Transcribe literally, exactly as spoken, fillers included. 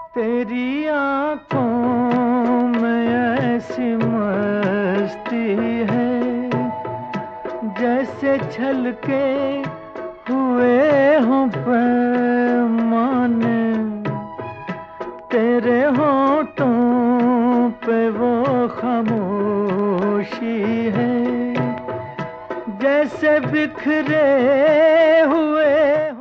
तेरी आंखों में ऐसी मस्ती है, जैसे छलके हुए हों पैमाने। तेरे होठों पे वो खामोशी है, जैसे बिखरे हुए